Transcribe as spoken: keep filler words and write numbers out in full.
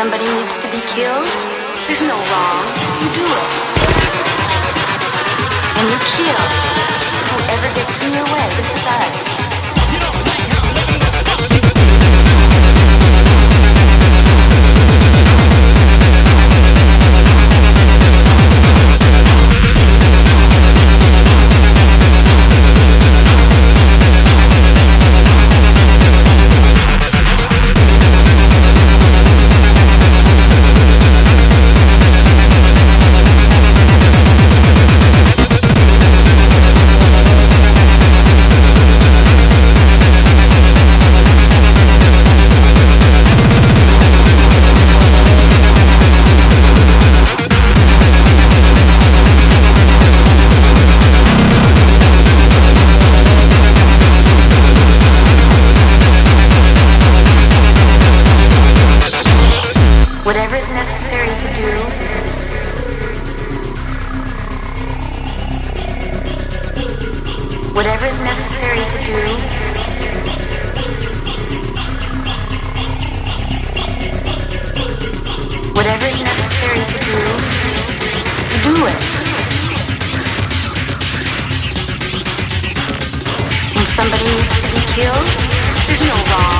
somebody needs to be killed, there's no wrong. You do it. And you kill whoever gets in your way. This is us. Whatever is necessary to do, whatever is necessary to do, whatever is necessary to do, do it. When somebody needs to be killed, there's no wrong.